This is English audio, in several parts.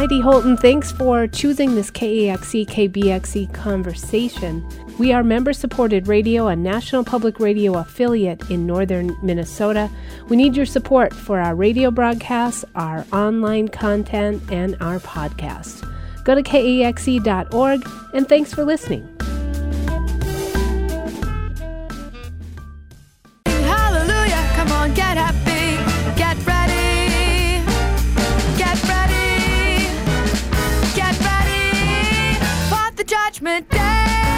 Heidi Holton. Thanks for choosing this KAXE, KBXE conversation. We are member-supported radio, a National Public Radio affiliate in northern Minnesota. We need your support for our radio broadcasts, our online content, and our podcast. Go to KAXE.org, and thanks for listening. Hallelujah, come on, get happy, get ready, get ready, get ready for the judgment day.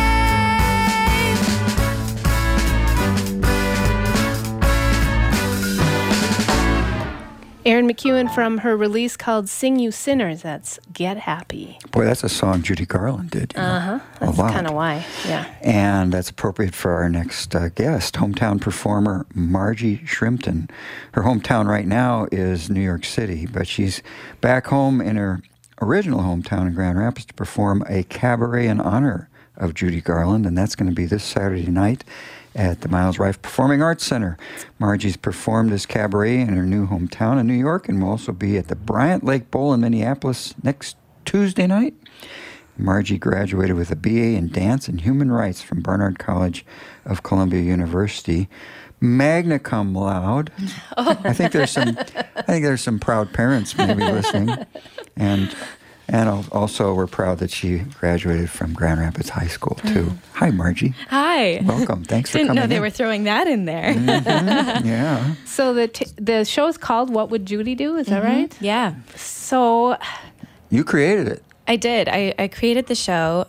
Erin McEwen from her release called Sing You Sinners. That's Get Happy. Boy, that's a song Judy Garland did. That's kind of why, yeah. And that's appropriate for our next guest, hometown performer Margie Shrimpton. Her hometown right now is New York City, but she's back home in her original hometown in Grand Rapids to perform a cabaret in honor of Judy Garland, and that's going to be this Saturday night at the Miles Rife Performing Arts Center. Margie's performed this cabaret in her new hometown in New York and will also be at the Bryant Lake Bowl in Minneapolis next Tuesday night. Margie graduated with a BA in Dance and Human Rights from Barnard College of Columbia University. Magna cum laude. I think there's some proud parents maybe listening. And also, we're proud that she graduated from Grand Rapids High School, too. Hi, Margie. Hi. Welcome. Thanks for coming Didn't know they were throwing that in there. Yeah. So the show's called What Would Judy Do? Is that right? Yeah. So You created it. I did. I created the show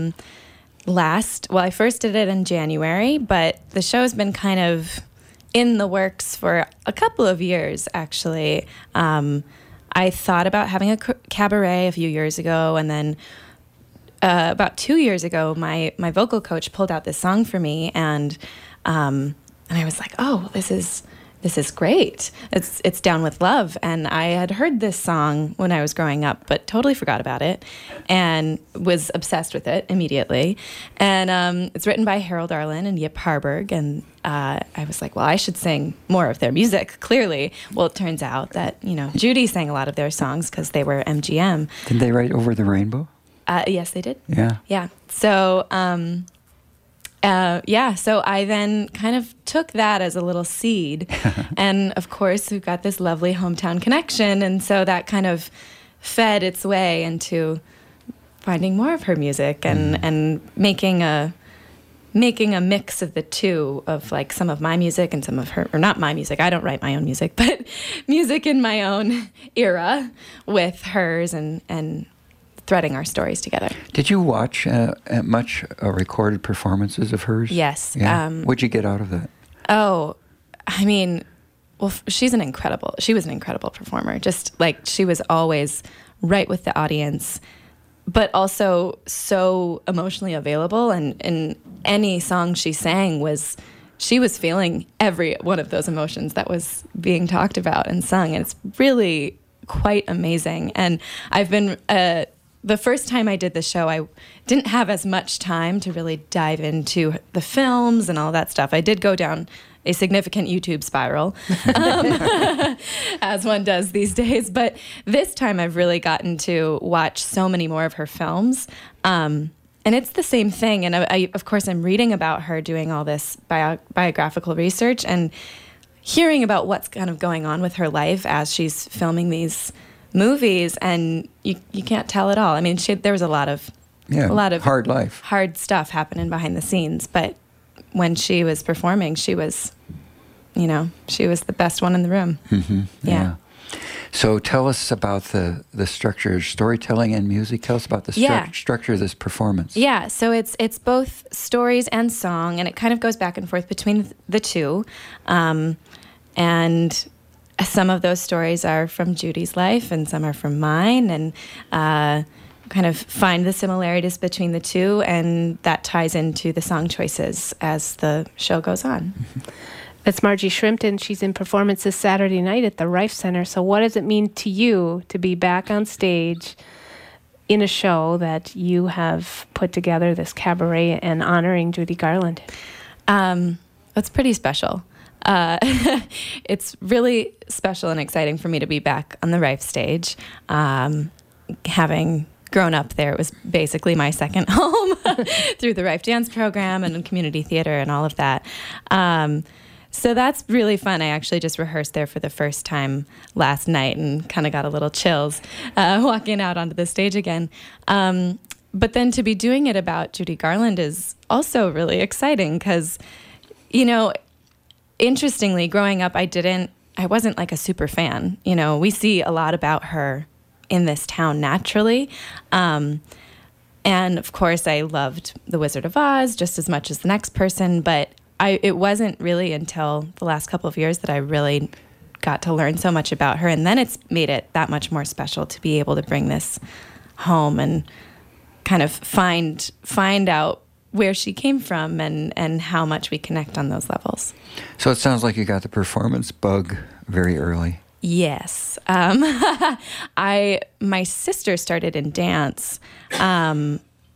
I first did it in January, but the show's been kind of in the works for a couple of years, actually. I thought about having a cabaret a few years ago, and then about 2 years ago, my vocal coach pulled out this song for me, and I was like, oh, this is great. It's Down with Love, and I had heard this song when I was growing up, but totally forgot about it, and was obsessed with it immediately. And it's written by Harold Arlen and Yip Harburg, and I was like, well, I should sing more of their music, clearly. Well, it turns out that, Judy sang a lot of their songs because they were MGM. Did they write Over the Rainbow? Yes, they did. Yeah. Yeah. So, so I then kind of took that as a little seed. And, of course, we've got this lovely hometown connection. And so that kind of fed its way into finding more of her music and making a mix of the two, of like some of my music and some of her, or not my music, I don't write my own music, but music in my own era with hers and threading our stories together. Did you watch much recorded performances of hers? Yes. Yeah. What'd you get out of that? Oh, I mean, well, she was an incredible performer. Just like she was always right with the audience, but also so emotionally available. And in any song she sang she was feeling every one of those emotions that was being talked about and sung. And it's really quite amazing. And I've been, the first time I did the show, I didn't have as much time to really dive into the films and all that stuff. I did go down a significant YouTube spiral, as one does these days. But this time I've really gotten to watch so many more of her films. And it's the same thing. And I, of course, I'm reading about her doing all this biographical research and hearing about what's kind of going on with her life as she's filming these movies. And you can't tell at all. I mean, there was a lot of hard life, hard stuff happening behind the scenes. But when she was performing, she was the best one in the room. Mm-hmm. Yeah. So tell us about the structure, storytelling and music. Tell us about the structure of this performance. Yeah, so it's both stories and song, and it kind of goes back and forth between the two. And some of those stories are from Judy's life, and some are from mine, and kind of find the similarities between the two, and that ties into the song choices as the show goes on. Mm-hmm. That's Margie Shrimpton. She's in performance this Saturday night at the Rife Center. So what does it mean to you to be back on stage in a show that you have put together, this cabaret, and honoring Judy Garland? It's pretty special. It's really special and exciting for me to be back on the Rife stage. having grown up there, it was basically my second home through the Rife Dance program and community theater and all of that. So that's really fun. I actually just rehearsed there for the first time last night and kind of got a little chills walking out onto the stage again. But then to be doing it about Judy Garland is also really exciting because, you know, interestingly, growing up, I wasn't like a super fan. You know, we see a lot about her in this town naturally. And of course, I loved The Wizard of Oz just as much as the next person, but it wasn't really until the last couple of years that I really got to learn so much about her. And then it's made it that much more special to be able to bring this home and kind of find out where she came from and how much we connect on those levels. So it sounds like you got the performance bug very early. Yes. My sister started in dance when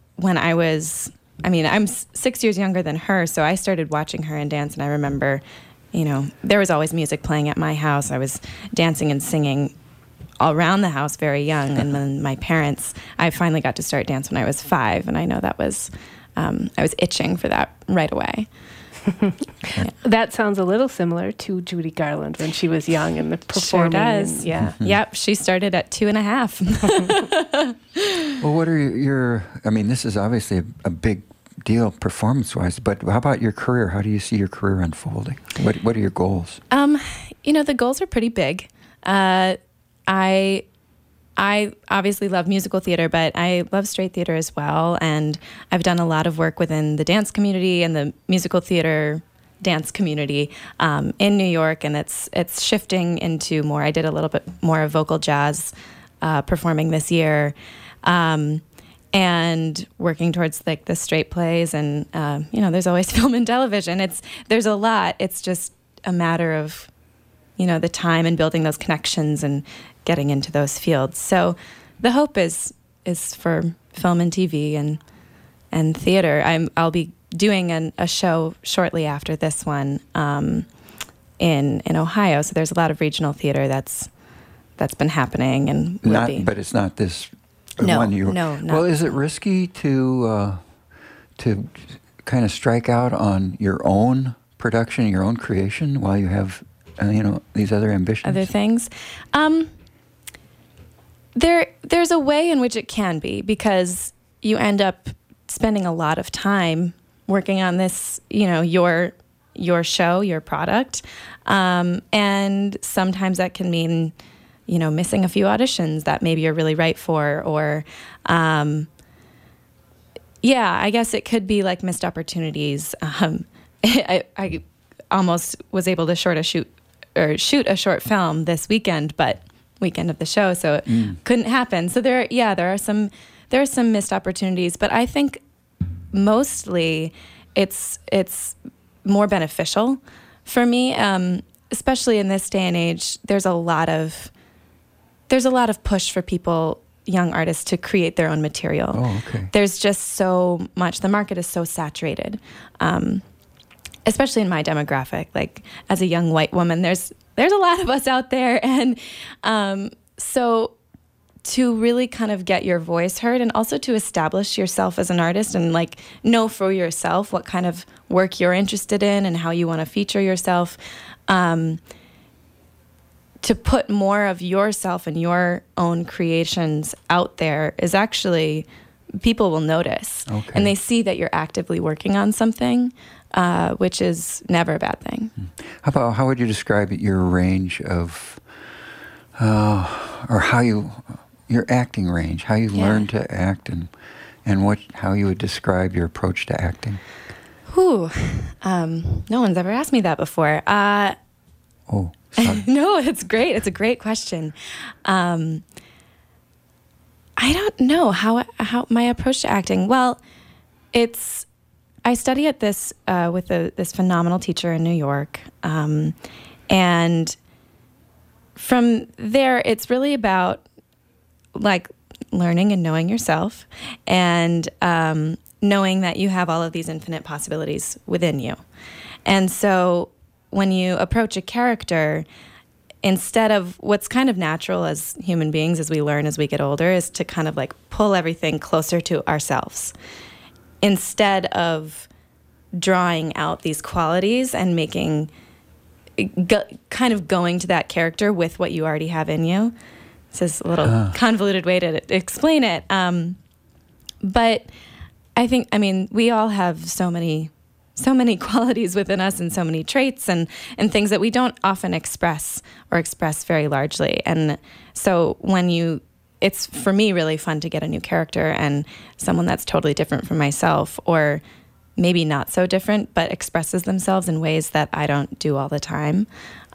I'm 6 years younger than her, so I started watching her in dance, and I remember, you know, there was always music playing at my house. I was dancing and singing all around the house very young, and then I finally got to start dance when I was 5, and I know that was, I was itching for that right away. Yeah. That sounds a little similar to Judy Garland when she was young and the performing. Sure does. Yeah. Yep. She started at 2.5. Well, what are this is obviously a big deal performance-wise, but how about your career? How do you see your career unfolding? What are your goals? The goals are pretty big. I obviously love musical theater, but I love straight theater as well. And I've done a lot of work within the dance community and the musical theater dance community in New York. And it's shifting into more. I did a little bit more of vocal jazz performing this year, and working towards like the straight plays. And, there's always film and television. There's a lot. It's just a matter of, the time and building those connections and getting into those fields. So the hope is for film and TV and theater. I'll be doing a show shortly after this one in Ohio. So there's a lot of regional theater that's been happening and But it's not this no, one. No. Well, is it risky to kind of strike out on your own production, your own creation, while you have these other ambitions? Other things. There's a way in which it can be, because you end up spending a lot of time working on this, your show, your product. And sometimes that can mean, missing a few auditions that maybe you're really right for, or, I guess it could be like missed opportunities. I almost was able to shoot a short film this weekend, but weekend of the show, so it couldn't happen. So there are some missed opportunities, but I think mostly it's more beneficial for me, especially in this day and age. There's a lot of push for people, young artists, to create their own material. Oh, okay. There's just so much. The market is so saturated, especially in my demographic. Like, as a young white woman, there's a lot of us out there. And so to really kind of get your voice heard, and also to establish yourself as an artist and like know for yourself what kind of work you're interested in and how you want to feature yourself, to put more of yourself and your own creations out there is actually, people will notice. Okay. And they see that you're actively working on something, which is never a bad thing. How would you describe your range of, or your acting range, how you learn to act, and how you would describe your approach to acting? No one's ever asked me that before. Oh, sorry. No, it's great. It's a great question. I don't know how my approach to acting. Well, I study at this with this phenomenal teacher in New York, and from there, it's really about like learning and knowing yourself, and knowing that you have all of these infinite possibilities within you. And so when you approach a character, instead of what's kind of natural as human beings as we learn as we get older is to kind of like pull everything closer to ourselves instead of drawing out these qualities and making kind of going to that character with what you already have in you. This is a little convoluted way to explain it. But I think, we all have so many qualities within us and so many traits and things that we don't often express or express very largely. And so it's for me really fun to get a new character and someone that's totally different from myself, or maybe not so different, but expresses themselves in ways that I don't do all the time.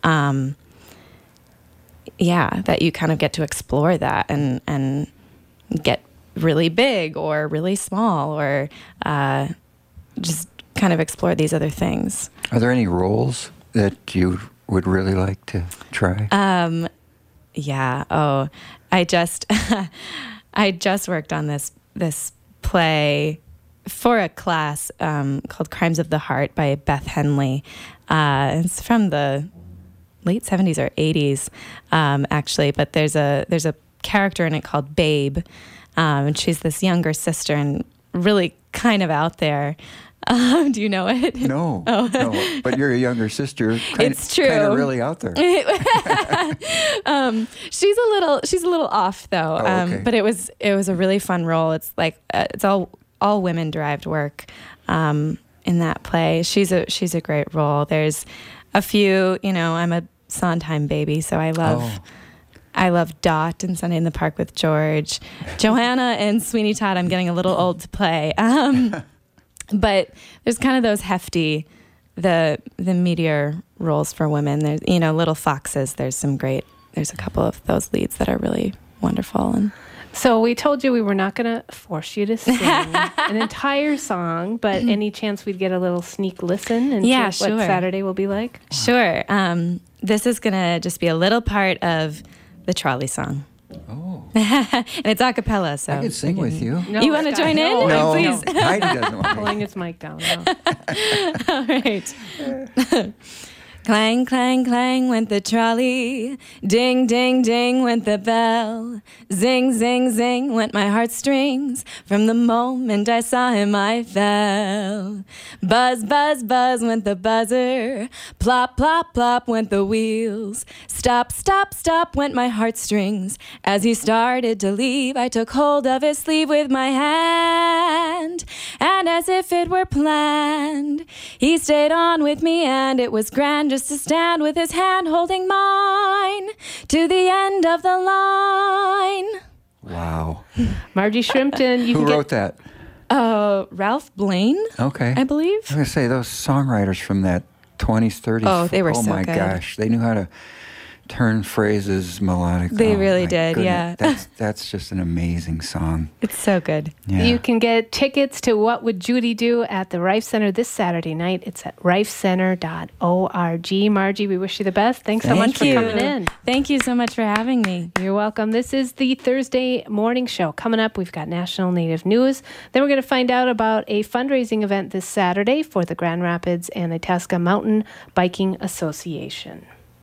That you kind of get to explore that and get really big or really small or just kind of explore these other things. Are there any roles that you would really like to try? I just worked on this play for a class called Crimes of the Heart by Beth Henley. It's from the late 70s or 80s, actually, but there's a character in it called Babe, and she's this younger sister and really kind of out there. Do you know it? No, no. But you're a younger sister. It's true. Kind of really out there. She's a little off though. Okay. But it was a really fun role. It's like it's all women derived work in that play. She's a great role. There's a few. I'm a Sondheim baby, so I love Dot and Sunday in the Park with George, Joanna and Sweeney Todd. I'm getting a little old to play. But there's kind of those hefty, the meteor roles for women. There's, Little Foxes. There's a couple of those leads that are really wonderful. And so we told you we were not going to force you to sing an entire song, but any chance we'd get a little sneak listen and see what Saturday will be like? Sure. This is going to just be a little part of the trolley song. Oh. And it's a cappella, so. I could sing with you. No, you want to join in? No, Please. Heidi doesn't want to. Pulling his mic down. No. All right. Clang, clang, clang went the trolley. Ding, ding, ding went the bell. Zing, zing, zing went my heartstrings. From the moment I saw him, I fell. Buzz, buzz, buzz went the buzzer. Plop, plop, plop went the wheels. Stop, stop, stop went my heartstrings. As he started to leave, I took hold of his sleeve with my hand. And as if it were planned, he stayed on with me, and it was grand just to stand with his hand holding mine to the end of the line. Wow. Margie Shrimpton. Who wrote that? Ralph Blaine. Okay. I believe. I was going to say, those songwriters from that 20s, 30s. Oh, they were so my good. Gosh. They knew how to turn phrases melodic. They really my did, goodness. yeah. That's just an amazing song. It's so good. Yeah. You can get tickets to What Would Judy Do at the Rife Center this Saturday night. It's at rifecenter.org. Margie, we wish you the best. Thanks so much for coming in. Thank you so much for having me. You're welcome. This is the Thursday morning show. Coming up, we've got National Native News. Then we're going to find out about a fundraising event this Saturday for the Grand Rapids and Itasca Mountain Biking Association.